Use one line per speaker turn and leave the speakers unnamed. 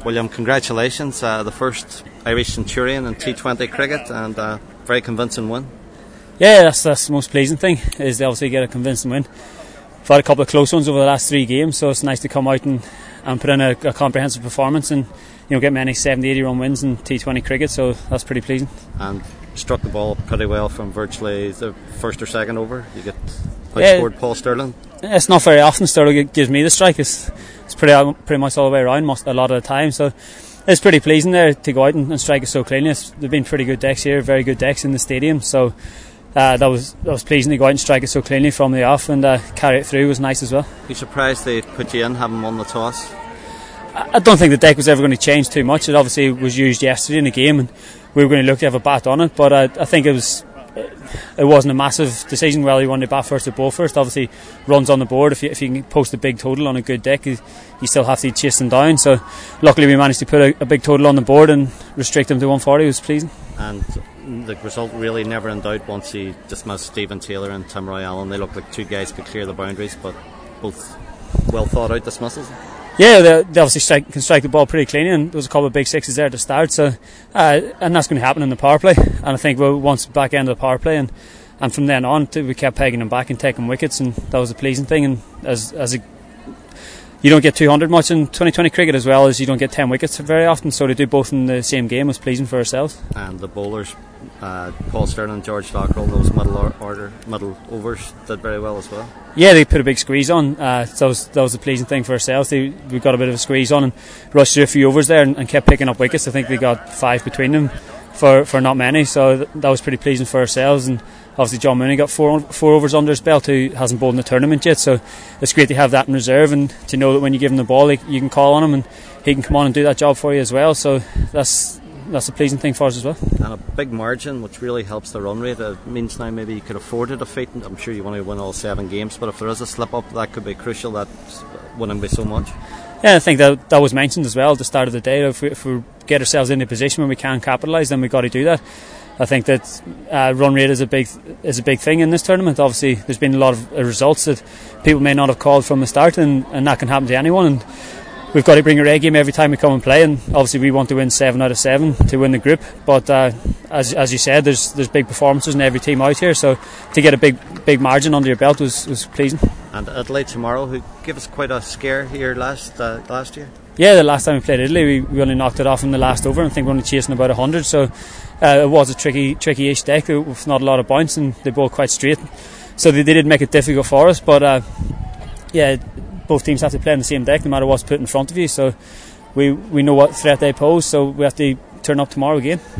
William, congratulations. The first Irish Centurion in T20 cricket, and a very convincing win.
Yeah, that's the most pleasing thing, is they obviously get a convincing win. We've had a couple of close ones over the last 3 games, so it's nice to come out and put in a comprehensive performance and get many 70-80 run wins in T20 cricket, so that's pretty pleasing.
And struck the ball pretty well from virtually the first or second over. You get outscored Paul Stirling.
It's not very often Stirling gives me the strike. It's pretty much all the way around a lot of the time, so it's pretty pleasing there to go out and strike it so cleanly. There've been pretty good decks here, very good decks in the stadium, so that was pleasing to go out and strike it so cleanly from the off, and carry it through was nice as well.
You surprised they put you in, having won the toss?
I don't think the deck was ever going to change too much. It obviously was used yesterday in the game, and we were going to look to have a bat on it, but I think it wasn't a massive decision whether you wanted to bat first or bowl first. Obviously, runs on the board, if you can post a big total on a good deck, you still have to chase them down. So luckily we managed to put a big total on the board and restrict them to 140. It was pleasing.
And the result really never in doubt once he dismissed Stephen Taylor and Tim Roy-Allen. They looked like 2 guys could clear the boundaries, but both well thought out dismissals.
Yeah, they obviously can strike the ball pretty cleanly, and there was a couple of big sixes there to start, so and that's going to happen in the power play. And I think once back end of the power play, and from then on we kept pegging them back and taking wickets, and that was a pleasing thing. And you don't get 200 much in 2020 cricket, as well as you don't get 10 wickets very often, so to do both in the same game was pleasing for ourselves.
And the bowlers, Paul Stirling and George Lockrell, those middle overs, did very well as well. Yeah, they put a big squeeze on, so that was a pleasing thing for ourselves. We got a bit of a squeeze on and rushed through a few overs there and kept picking up wickets. I think they got 5 between them for not many, so that was pretty pleasing for ourselves. And obviously John Mooney got four overs under his belt, who hasn't bowled in the tournament yet, so it's great to have that in reserve and to know that when you give him the ball you can call on him and he can come on and do that job for you as well, so that's a pleasing thing for us as well. And a big margin, which really helps the run rate. It means now maybe you could afford a defeat. I'm sure you want to win all 7 games, but if there is a slip up, that could be crucial, that winning by so much. Yeah, I think that was mentioned as well at the start of the day. If we get ourselves in a position where we can capitalise, then we've got to do that. I think that run rate is a big thing in this tournament. Obviously there's been a lot of results that people may not have called from the start, and that can happen to anyone, and we've got to bring a A game every time we come and play, and obviously we want to win 7 out of 7 to win the group, but as you said, there's big performances in every team out here, so to get a big margin under your belt was pleasing. And Italy tomorrow, who gave us quite a scare here last year. Yeah, the last time we played Italy, we only knocked it off in the last over. I think we're only chasing about 100, so it was a tricky-ish deck with not a lot of bounce, and they bowled quite straight, so they did make it difficult for us, but yeah, both teams have to play on the same deck no matter what's put in front of you, so we know what threat they pose, so we have to turn up tomorrow again.